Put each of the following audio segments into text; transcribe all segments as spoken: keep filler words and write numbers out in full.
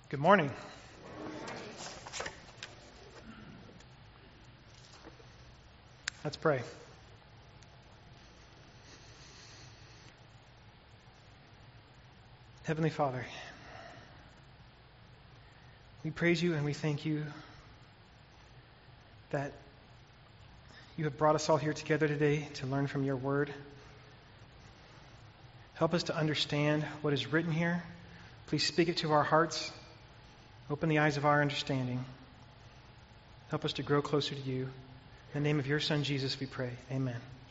Good morning. Let's pray. Heavenly Father, we praise you and we thank you that you have brought us all here together today to learn from your word. Help us to understand what is written here. Please speak it to our hearts. Open the eyes of our understanding. Help us to grow closer to you. In the name of your Son, Jesus, we pray. Amen.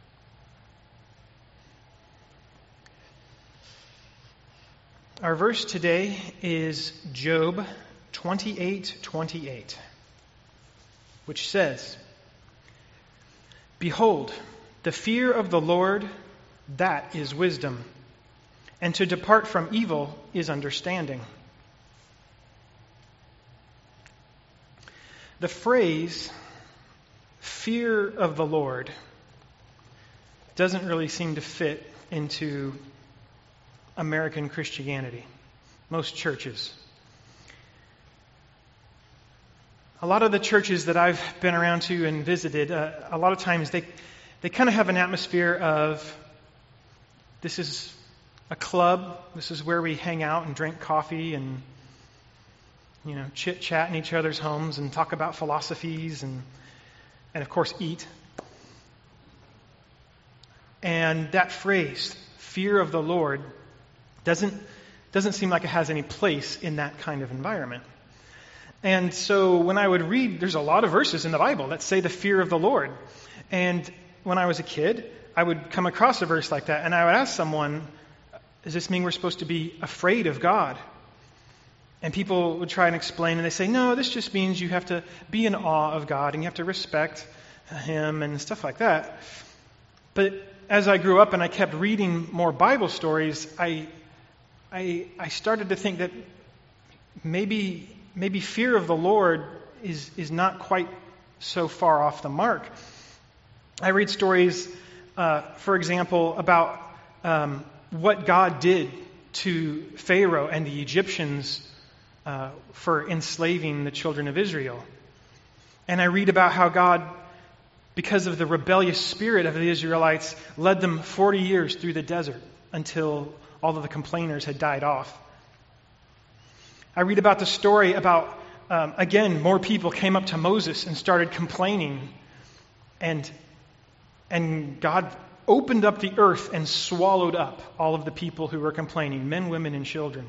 Our verse today is Job twenty-eight twenty-eight, which says, "Behold, the fear of the Lord, that is wisdom, and to depart from evil is understanding." The phrase, fear of the Lord, doesn't really seem to fit into American Christianity, most churches. A lot of the churches that I've been around to and visited, uh, a lot of times they, they kind of have an atmosphere of, this is a club, this is where we hang out and drink coffee and you know, chit-chat in each other's homes and talk about philosophies and, and of course, eat. And that phrase, fear of the Lord, doesn't, doesn't seem like it has any place in that kind of environment. And so when I would read, there's a lot of verses in the Bible that say the fear of the Lord. And when I was a kid, I would come across a verse like that, and I would ask someone, does this mean we're supposed to be afraid of God? And people would try and explain, and they say, no, this just means you have to be in awe of God, and you have to respect Him, and stuff like that. But as I grew up and I kept reading more Bible stories, I I, I started to think that maybe maybe fear of the Lord is, is not quite so far off the mark. I read stories, uh, for example, about um, what God did to Pharaoh and the Egyptians Uh, for enslaving the children of Israel. And I read about how God, because of the rebellious spirit of the Israelites, led them forty years through the desert until all of the complainers had died off. I read about the story about, um, again, more people came up to Moses and started complaining. And, and God opened up the earth and swallowed up all of the people who were complaining, men, women, and children.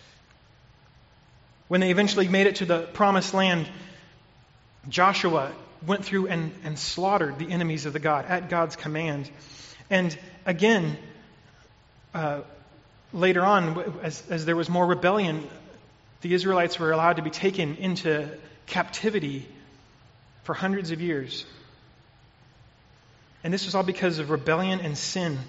When they eventually made it to the promised land, Joshua went through and, and slaughtered the enemies of the God at God's command. And again, uh, later on, as, as there was more rebellion, the Israelites were allowed to be taken into captivity for hundreds of years. And this was all because of rebellion and sin.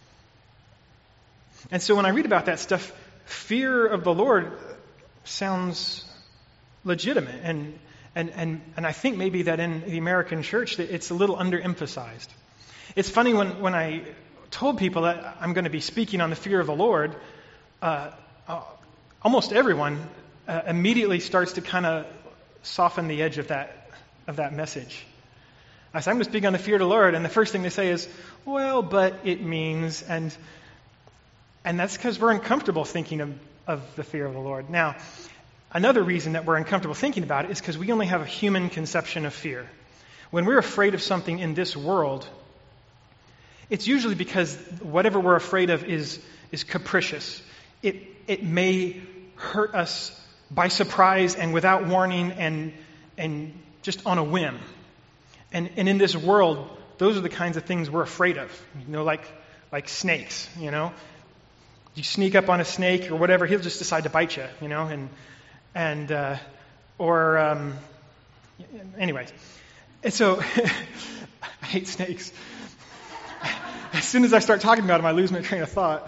And so when I read about that stuff, fear of the Lord sounds legitimate, and and and and I think maybe that in the American church that it's a little underemphasized. It's funny when when I told people that I'm going to be speaking on the fear of the Lord, uh, uh, almost everyone uh, immediately starts to kind of soften the edge of that of that message. I say I'm going to speak on the fear of the Lord, and the first thing they say is, "Well, but it means," and and that's because we're uncomfortable thinking of. of the fear of the Lord. Now, another reason that we're uncomfortable thinking about it is because we only have a human conception of fear. When we're afraid of something in this world, it's usually because whatever we're afraid of is is capricious. It it may hurt us by surprise and without warning and and just on a whim. And and in this world, those are the kinds of things we're afraid of. You know, like like snakes, you know. You sneak up on a snake or whatever, he'll just decide to bite you, you know, and, and, uh, or, um, anyways. And so, I hate snakes. As soon as I start talking about them, I lose my train of thought.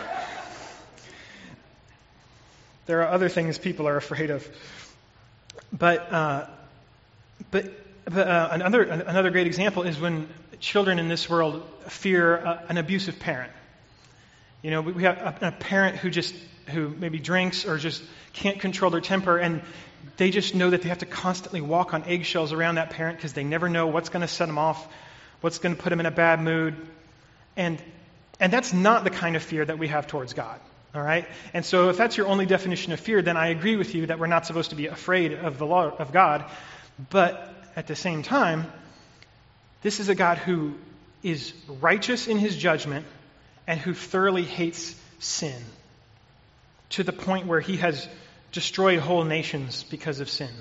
There are other things people are afraid of. But, uh, but, but uh, another, another great example is when children in this world fear uh, an abusive parent. You know, we have a, a parent who just who maybe drinks or just can't control their temper, and they just know that they have to constantly walk on eggshells around that parent because they never know what's going to set them off, what's going to put them in a bad mood. And and that's not the kind of fear that we have towards God. All right? And so if that's your only definition of fear, then I agree with you that we're not supposed to be afraid of the law of God. But at the same time, this is a God who is righteous in his judgment and who thoroughly hates sin to the point where he has destroyed whole nations because of sin.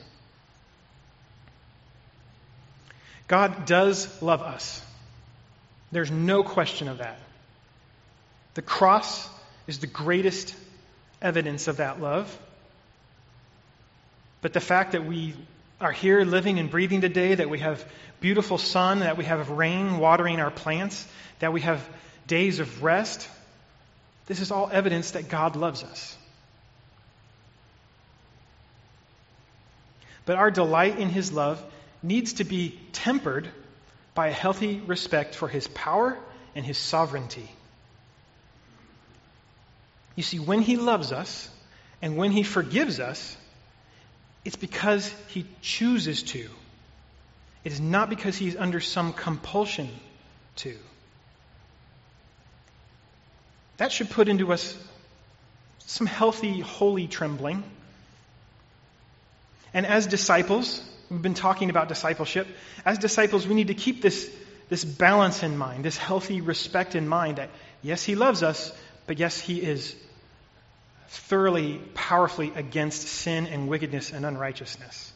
God does love us. There's no question of that. The cross is the greatest evidence of that love. But the fact that we are here living and breathing today, that we have beautiful sun, that we have rain watering our plants, that we have days of rest, this is all evidence that God loves us. But our delight in his love needs to be tempered by a healthy respect for his power and his sovereignty. You see, when he loves us and when he forgives us, it's because he chooses to. It is not because he's under some compulsion to. That should put into us some healthy, holy trembling. And as disciples, we've been talking about discipleship. As disciples, we need to keep this, this balance in mind, this healthy respect in mind that, yes, he loves us, but yes, he is thoroughly, powerfully against sin and wickedness and unrighteousness.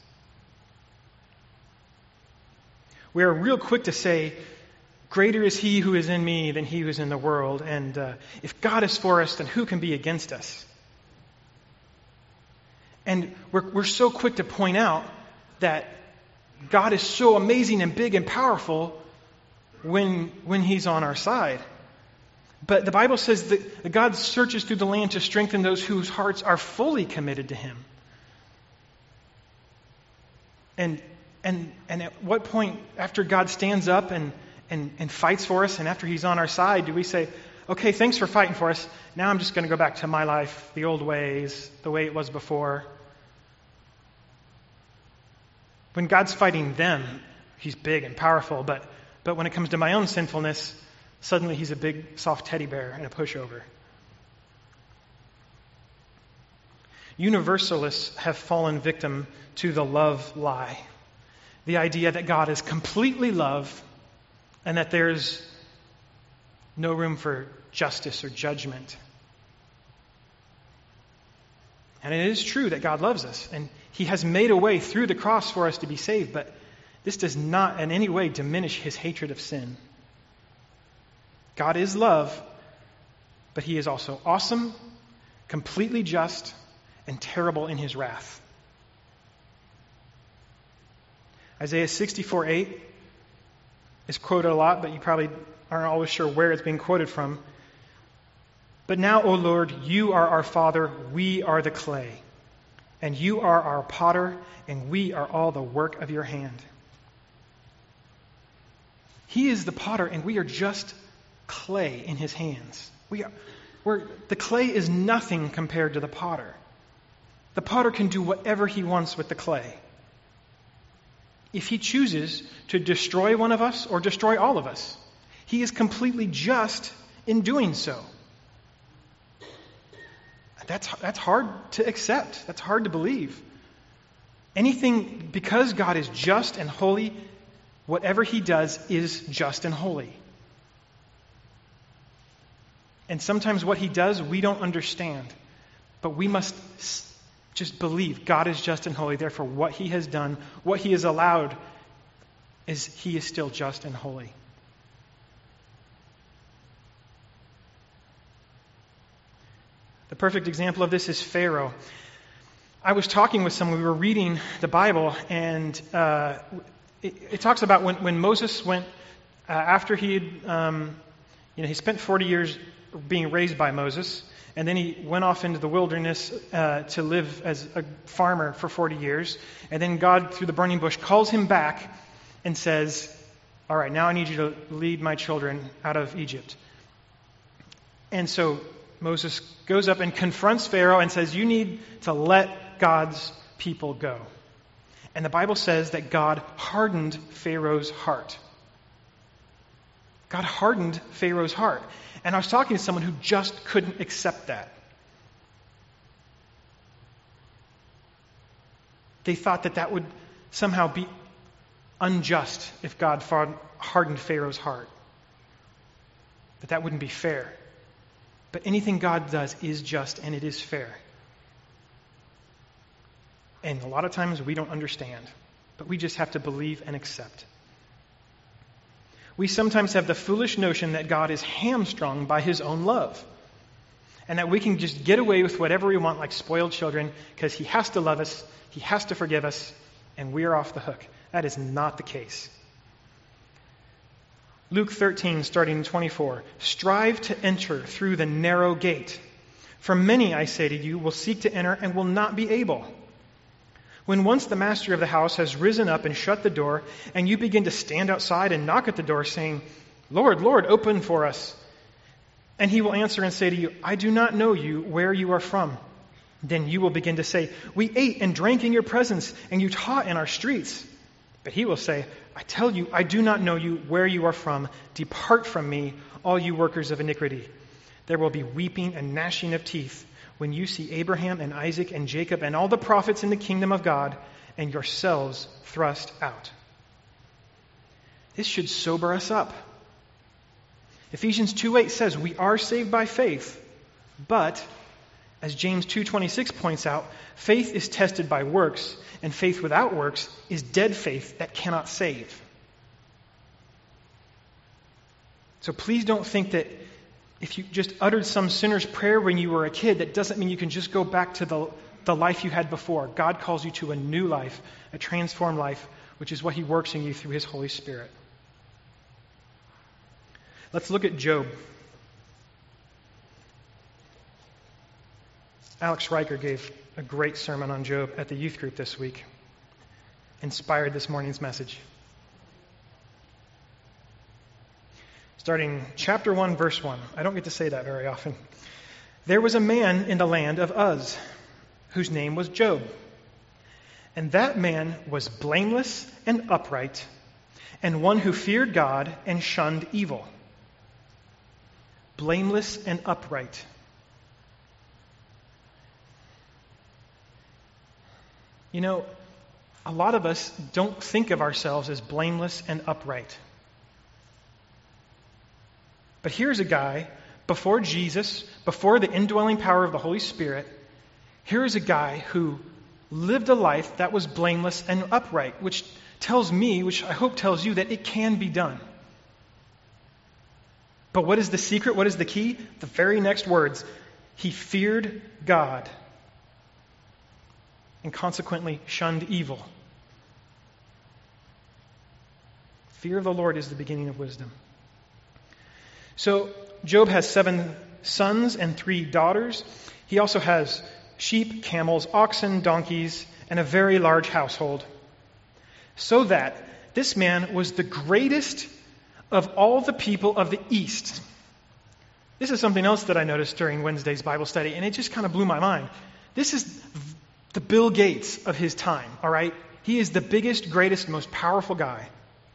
We are real quick to say, greater is he who is in me than he who is in the world. And uh, if God is for us, then who can be against us? And we're, we're so quick to point out that God is so amazing and big and powerful when, when he's on our side. But the Bible says that God searches through the land to strengthen those whose hearts are fully committed to him. And and and at what point, after God stands up and, and, and fights for us, and after he's on our side, do we say, okay, thanks for fighting for us. Now I'm just going to go back to my life, the old ways, the way it was before. When God's fighting them, he's big and powerful, but but when it comes to my own sinfulness, suddenly he's a big, soft teddy bear and a pushover. Universalists have fallen victim to the love lie. The idea that God is completely love and that there's no room for justice or judgment. And it is true that God loves us, and he has made a way through the cross for us to be saved, but this does not in any way diminish his hatred of sin. God is love, but he is also awesome, completely just, and terrible in his wrath. Isaiah sixty-four eight is quoted a lot, but you probably aren't always sure where it's being quoted from. But now, O Lord, you are our Father, we are the clay, and you are our potter, and we are all the work of your hand. He is the potter, and we are just clay in his hands. We are, we're, the clay is nothing compared to the potter. The potter can do whatever he wants with the clay. If he chooses to destroy one of us or destroy all of us, he is completely just in doing so. That's, that's hard to accept. That's hard to believe. Anything, because God is just and holy, whatever he does is just and holy. And sometimes what he does, we don't understand. But we must just believe God is just and holy. Therefore, what he has done, what he has allowed, is he is still just and holy. The perfect example of this is Pharaoh. I was talking with someone, we were reading the Bible, and uh, it, it talks about when, when Moses went, uh, after he had, um, you know, he spent forty years being raised by Moses, and then he went off into the wilderness uh, to live as a farmer for forty years, and then God, through the burning bush, calls him back and says, all right, now I need you to lead my children out of Egypt. And so Moses goes up and confronts Pharaoh and says, you need to let God's people go. And the Bible says that God hardened Pharaoh's heart. God hardened Pharaoh's heart. And I was talking to someone who just couldn't accept that. They thought that that would somehow be unjust if God hardened Pharaoh's heart. That that wouldn't be fair. But anything God does is just and it is fair. And a lot of times we don't understand, but we just have to believe and accept. We sometimes have the foolish notion that God is hamstrung by his own love, and that we can just get away with whatever we want like spoiled children because he has to love us, he has to forgive us, and we are off the hook. That is not the case. Luke thirteen, starting in twenty-four, strive to enter through the narrow gate. For many, I say to you, will seek to enter and will not be able. When once the master of the house has risen up and shut the door, and you begin to stand outside and knock at the door, saying, Lord, Lord, open for us. And he will answer and say to you, I do not know you, where you are from. Then you will begin to say, we ate and drank in your presence, and you taught in our streets. But he will say, I tell you, I do not know you, where you are from. Depart from me, all you workers of iniquity. There will be weeping and gnashing of teeth when you see Abraham and Isaac and Jacob and all the prophets in the kingdom of God and yourselves thrust out. This should sober us up. Ephesians two eight says we are saved by faith, but as James two twenty-six points out, faith is tested by works, and faith without works is dead faith that cannot save. So please don't think that if you just uttered some sinner's prayer when you were a kid, that doesn't mean you can just go back to the, the life you had before. God calls you to a new life, a transformed life, which is what he works in you through his Holy Spirit. Let's look at Job. Alex Riker gave a great sermon on Job at the youth group this week. Inspired this morning's message. Starting chapter one, verse one. I don't get to say that very often. There was a man in the land of Uz, whose name was Job. And that man was blameless and upright, and one who feared God and shunned evil. Blameless and upright. You know, a lot of us don't think of ourselves as blameless and upright. But here's a guy, before Jesus, before the indwelling power of the Holy Spirit, here is a guy who lived a life that was blameless and upright, which tells me, which I hope tells you, that it can be done. But what is the secret? What is the key? The very next words. He feared God and consequently shunned evil. Fear of the Lord is the beginning of wisdom. So Job has seven sons and three daughters. He also has sheep, camels, oxen, donkeys, and a very large household. So that this man was the greatest of all the people of the East. This is something else that I noticed during Wednesday's Bible study, and it just kind of blew my mind. This is the Bill Gates of his time, all right? He is the biggest, greatest, most powerful guy.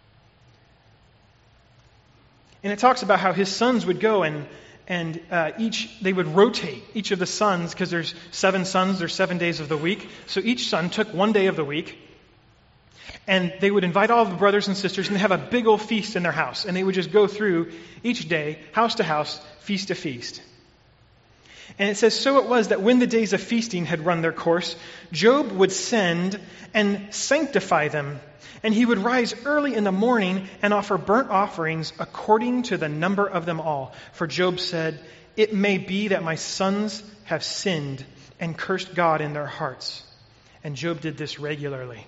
And it talks about how his sons would go and and uh, each, they would rotate each of the sons, because there's seven sons, there's seven days of the week. So each son took one day of the week, and they would invite all the brothers and sisters, and they have a big old feast in their house. And they would just go through each day, house to house, feast to feast. And it says, so it was that when the days of feasting had run their course, Job would send and sanctify them. And he would rise early in the morning and offer burnt offerings according to the number of them all. For Job said, it may be that my sons have sinned and cursed God in their hearts. And Job did this regularly.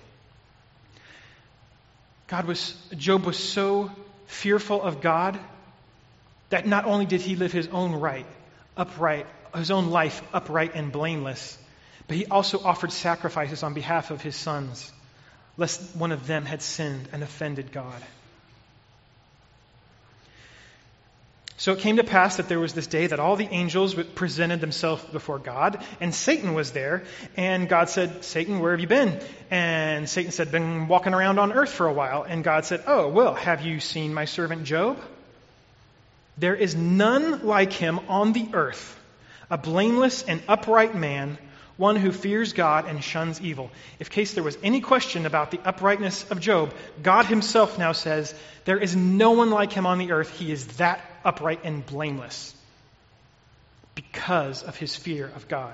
God was, Job was so fearful of God that not only did he live his own right, upright, his own life upright and blameless, but he also offered sacrifices on behalf of his sons, lest one of them had sinned and offended God. So it came to pass that there was this day that all the angels presented themselves before God, and Satan was there. And God said, Satan, where have you been? And Satan said, been walking around on earth for a while. And God said, oh, well, have you seen my servant Job? There is none like him on the earth, a blameless and upright man, one who fears God and shuns evil. If in case there was any question about the uprightness of Job, God himself now says, there is no one like him on the earth. He is that upright and blameless because of his fear of God.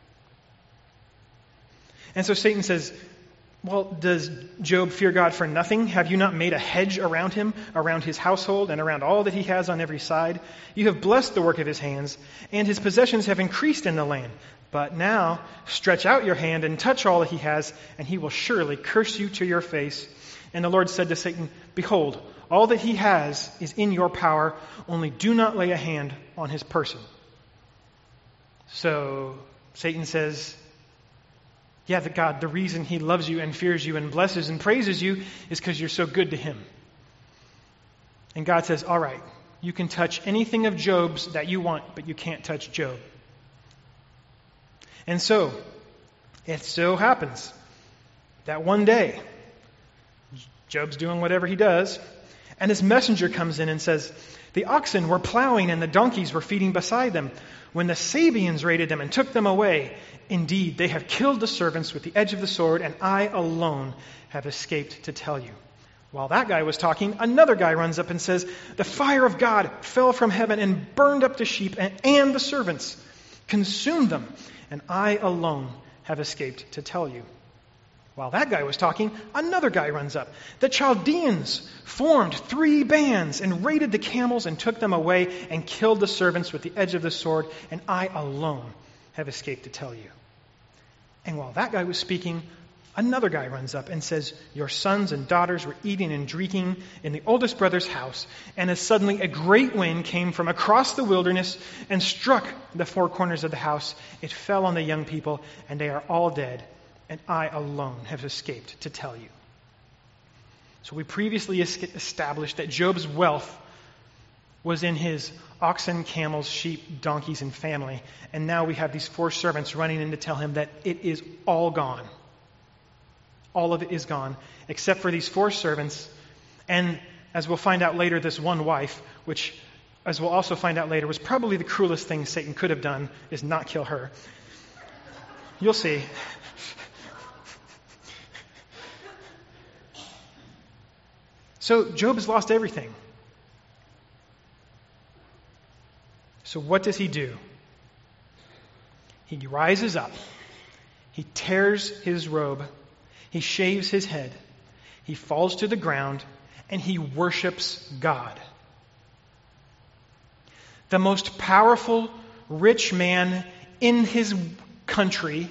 And so Satan says, well, does Job fear God for nothing? Have you not made a hedge around him, around his household, and around all that he has on every side? You have blessed the work of his hands, and his possessions have increased in the land. But now stretch out your hand and touch all that he has, and he will surely curse you to your face. And the Lord said to Satan, behold, all that he has is in your power, only do not lay a hand on his person. So Satan says, yeah, the God, the reason he loves you and fears you and blesses and praises you is because you're so good to him. And God says, all right, you can touch anything of Job's that you want, but you can't touch Job. And so, it so happens that one day, Job's doing whatever he does, and his messenger comes in and says, the oxen were plowing and the donkeys were feeding beside them when the Sabeans raided them and took them away. Indeed, they have killed the servants with the edge of the sword, and I alone have escaped to tell you. While that guy was talking, another guy runs up and says, the fire of God fell from heaven and burned up the sheep and, and the servants, consumed them, and I alone have escaped to tell you. While that guy was talking, another guy runs up. The Chaldeans formed three bands and raided the camels and took them away and killed the servants with the edge of the sword, and I alone have escaped to tell you. And while that guy was speaking, another guy runs up and says, your sons and daughters were eating and drinking in the oldest brother's house, and as suddenly a great wind came from across the wilderness and struck the four corners of the house. It fell on the young people, and they are all dead, and I alone have escaped to tell you. So we previously established that Job's wealth was in his oxen, camels, sheep, donkeys, and family. And now we have these four servants running in to tell him that it is all gone. All of it is gone, except for these four servants. And as we'll find out later, this one wife, which, as we'll also find out later, was probably the cruelest thing Satan could have done, is not kill her. You'll see. So Job has lost everything. So what does he do? He rises up. He tears his robe. He shaves his head. He falls to the ground, and he worships God. The most powerful, rich man in his country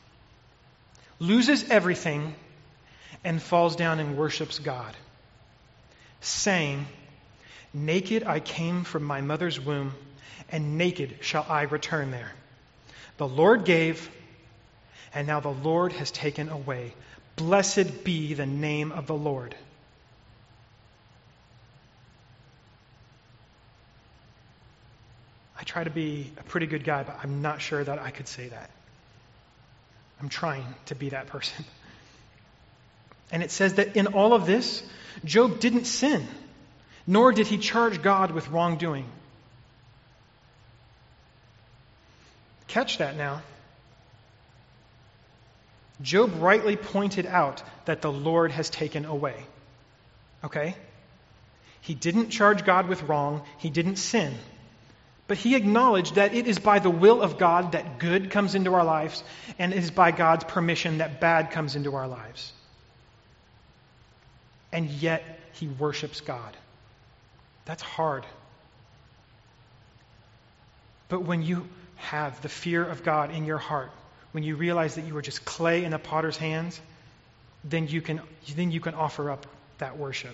loses everything and falls down and worships God, saying, naked I came from my mother's womb, and naked shall I return there. The Lord gave, and now the Lord has taken away. Blessed be the name of the Lord. I try to be a pretty good guy, but I'm not sure that I could say that. I'm trying to be that person. And it says that in all of this, Job didn't sin, nor did he charge God with wrongdoing. Catch that now. Job rightly pointed out that the Lord has taken away. Okay? He didn't charge God with wrong. He didn't sin. But he acknowledged that it is by the will of God that good comes into our lives, and it is by God's permission that bad comes into our lives. And yet he worships God. That's hard. But when you have the fear of God in your heart, when you realize that you are just clay in a potter's hands, then you can then you can offer up that worship.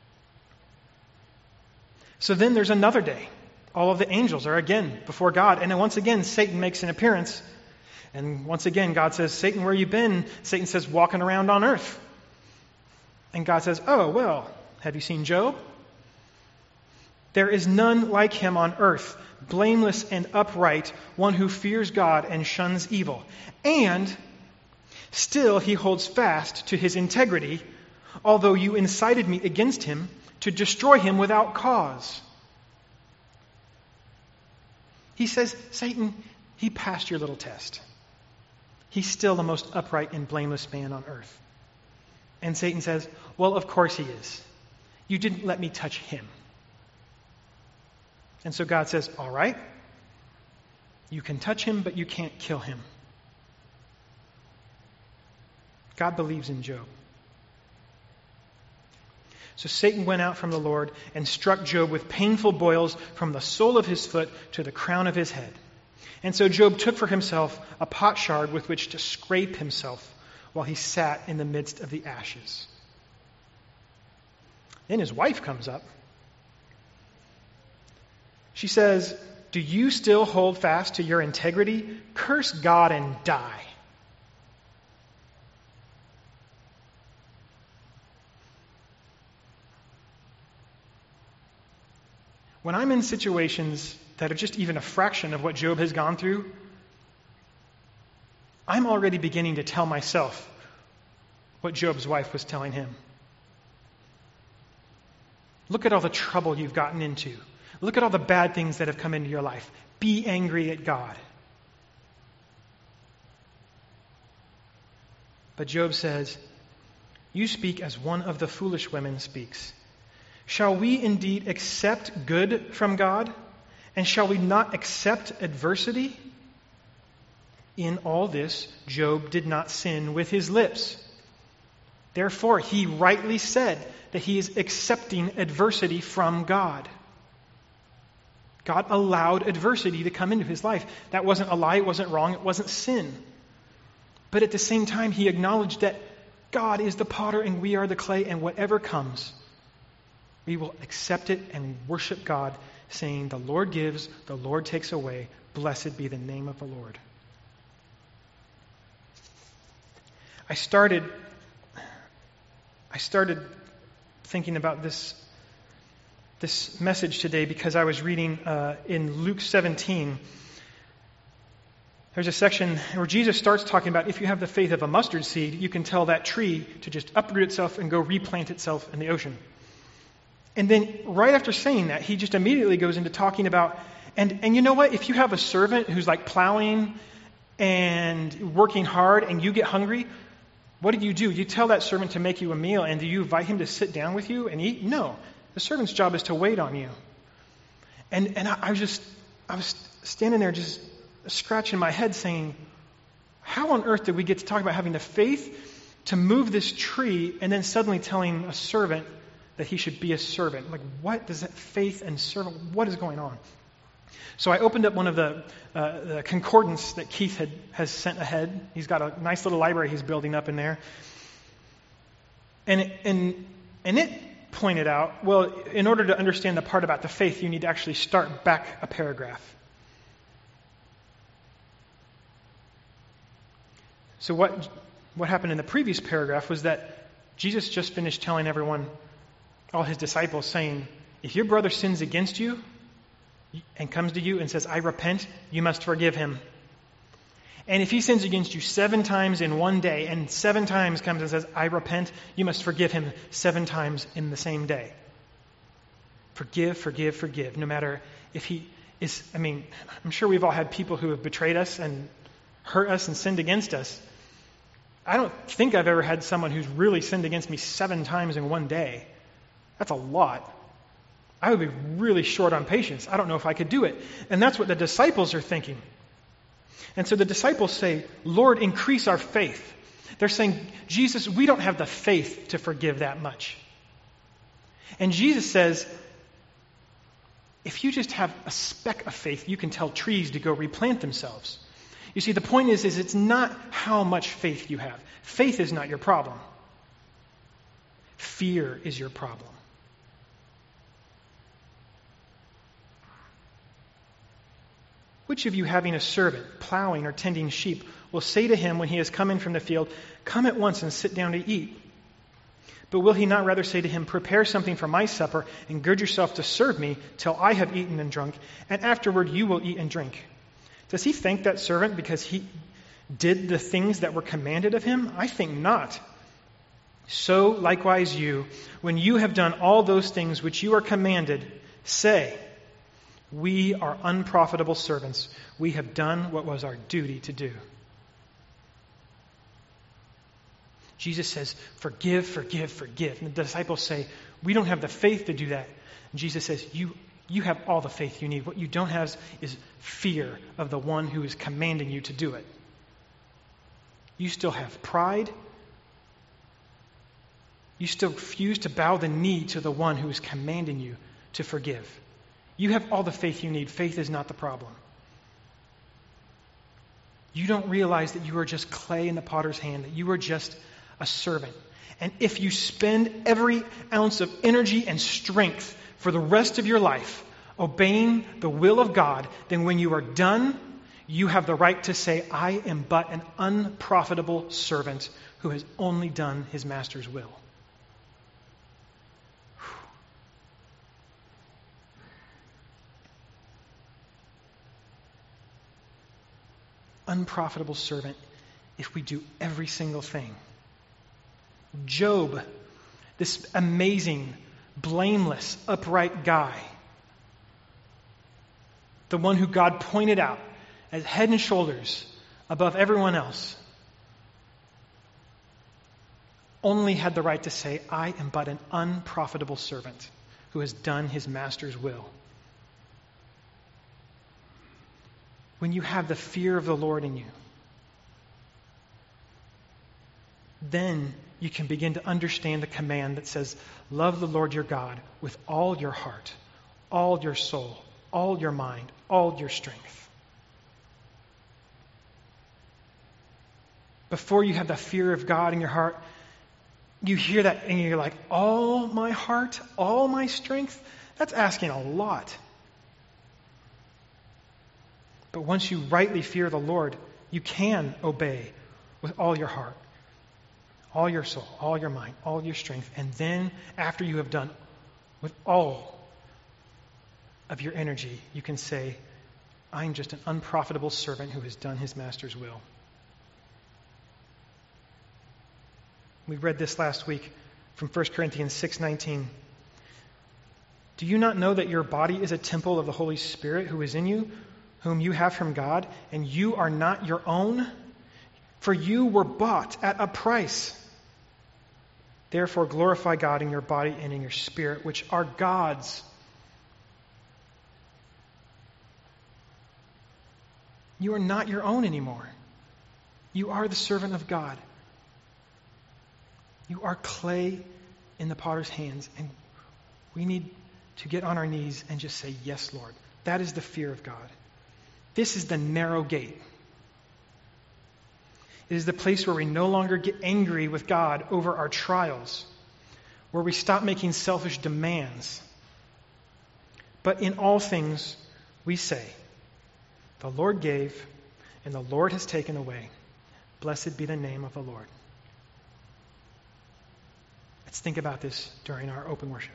So then there's another day. All of the angels are again before God, and then once again Satan makes an appearance. And once again God says, Satan, where you been? Satan says, walking around on earth. And God says, oh, well, have you seen Job? There is none like him on earth, blameless and upright, one who fears God and shuns evil. And still he holds fast to his integrity, although you incited me against him to destroy him without cause. He says, Satan, he passed your little test. He's still the most upright and blameless man on earth. And Satan says, well, of course he is. You didn't let me touch him. And so God says, all right, you can touch him, but you can't kill him. God believes in Job. So Satan went out from the Lord and struck Job with painful boils from the sole of his foot to the crown of his head. And so Job took for himself a potsherd with which to scrape himself while he sat in the midst of the ashes. Then his wife comes up. She says, do you still hold fast to your integrity? Curse God and die. When I'm in situations that are just even a fraction of what Job has gone through, I'm already beginning to tell myself what Job's wife was telling him. Look at all the trouble you've gotten into. Look at all the bad things that have come into your life. Be angry at God. But Job says, you speak as one of the foolish women speaks. Shall we indeed accept good from God? And shall we not accept adversity? In all this, Job did not sin with his lips. Therefore, he rightly said that he is accepting adversity from God. God allowed adversity to come into his life. That wasn't a lie, it wasn't wrong, it wasn't sin. But at the same time, he acknowledged that God is the potter and we are the clay, and whatever comes, we will accept it and worship God, saying, the Lord gives, the Lord takes away, blessed be the name of the Lord. I started, I started thinking about this this message today because I was reading uh, in Luke seventeen. There's a section where Jesus starts talking about if you have the faith of a mustard seed, you can tell that tree to just uproot itself and go replant itself in the ocean. And then right after saying that, he just immediately goes into talking about, and, and you know what? If you have a servant who's like plowing and working hard and you get hungry, what do you do? You tell that servant to make you a meal, and do you invite him to sit down with you and eat? No. The servant's job is to wait on you. And and I, I was just, I was standing there just scratching my head saying, how on earth did we get to talk about having the faith to move this tree and then suddenly telling a servant that he should be a servant? Like, what does that faith and servant, what is going on? So I opened up one of the, uh, the concordance that Keith had, has sent ahead. He's got a nice little library he's building up in there. And it, and and it pointed out, well, in order to understand the part about the faith, you need to actually start back a paragraph. So what what happened in the previous paragraph was that Jesus just finished telling everyone, all his disciples, saying, if your brother sins against you and comes to you and says, I repent, you must forgive him. And if he sins against you seven times in one day and seven times comes and says, I repent, you must forgive him seven times in the same day. Forgive, forgive, forgive. No matter if he is, I mean, I'm sure we've all had people who have betrayed us and hurt us and sinned against us. I don't think I've ever had someone who's really sinned against me seven times in one day. That's a lot. I would be really short on patience. I don't know if I could do it. And that's what the disciples are thinking. And so the disciples say, Lord, increase our faith. They're saying, Jesus, we don't have the faith to forgive that much. And Jesus says, if you just have a speck of faith, you can tell trees to go replant themselves. You see, the point is, is it's not how much faith you have. Faith is not your problem. Fear is your problem. Which of you, having a servant, plowing or tending sheep, will say to him when he has come in from the field, come at once and sit down to eat? But will he not rather say to him, prepare something for my supper, and gird yourself to serve me till I have eaten and drunk, and afterward you will eat and drink? Does he thank that servant because he did the things that were commanded of him? I think not. So likewise you, when you have done all those things which you are commanded, say, we are unprofitable servants. We have done what was our duty to do. Jesus says, forgive, forgive, forgive. And the disciples say, we don't have the faith to do that. And Jesus says, you, you have all the faith you need. What you don't have is fear of the one who is commanding you to do it. You still have pride. You still refuse to bow the knee to the one who is commanding you to forgive. You have all the faith you need. Faith is not the problem. You don't realize that you are just clay in the potter's hand, that you are just a servant. And if you spend every ounce of energy and strength for the rest of your life obeying the will of God, then when you are done, you have the right to say, I am but an unprofitable servant who has only done his master's will. Unprofitable servant if we do every single thing. Job, this amazing, blameless, upright guy, the one who God pointed out as head and shoulders above everyone else, only had the right to say, I am but an unprofitable servant who has done his master's will. When you have the fear of the Lord in you, then you can begin to understand the command that says, love the Lord your God with all your heart, all your soul, all your mind, all your strength. Before you have the fear of God in your heart, you hear that and you're like, all my heart, all my strength? That's asking a lot. But once you rightly fear the Lord, you can obey with all your heart, all your soul, all your mind, all your strength. And then after you have done with all of your energy, you can say, I'm just an unprofitable servant who has done his master's will. We read this last week from First Corinthians six nineteen. Do you not know that your body is a temple of the Holy Spirit who is in you, whom you have from God, and you are not your own? For you were bought at a price. Therefore glorify God in your body and in your spirit, which are God's. You are not your own anymore. You are the servant of God. You are clay in the potter's hands, and we need to get on our knees and just say, yes, Lord. That is the fear of God. This is the narrow gate. It is the place where we no longer get angry with God over our trials, where we stop making selfish demands. But in all things, we say, the Lord gave, and the Lord has taken away. Blessed be the name of the Lord. Let's think about this during our open worship.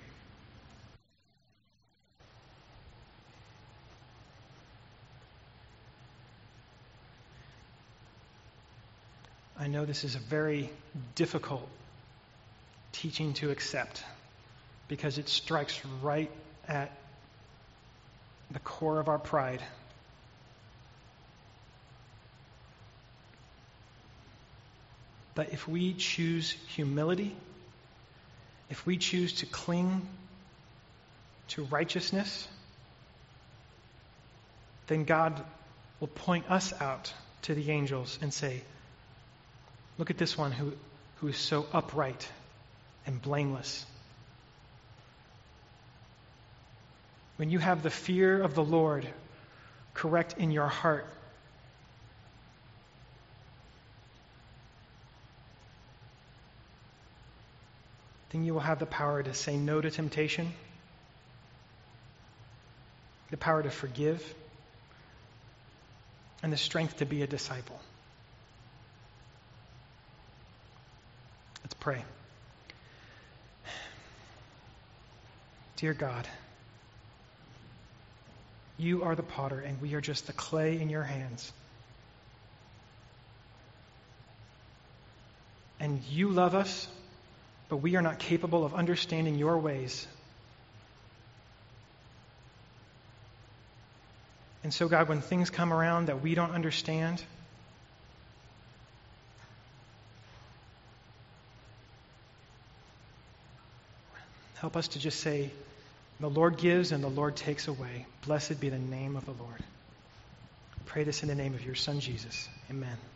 I know this is a very difficult teaching to accept because it strikes right at the core of our pride. But if we choose humility, if we choose to cling to righteousness, then God will point us out to the angels and say, look at this one who, who is so upright and blameless. When you have the fear of the Lord correct in your heart, then you will have the power to say no to temptation, the power to forgive, and the strength to be a disciple. Let's pray. Dear God, you are the potter, and we are just the clay in your hands. And you love us, but we are not capable of understanding your ways. And so, God, when things come around that we don't understand, help us to just say, the Lord gives and the Lord takes away. Blessed be the name of the Lord. I pray this in the name of your Son, Jesus. Amen.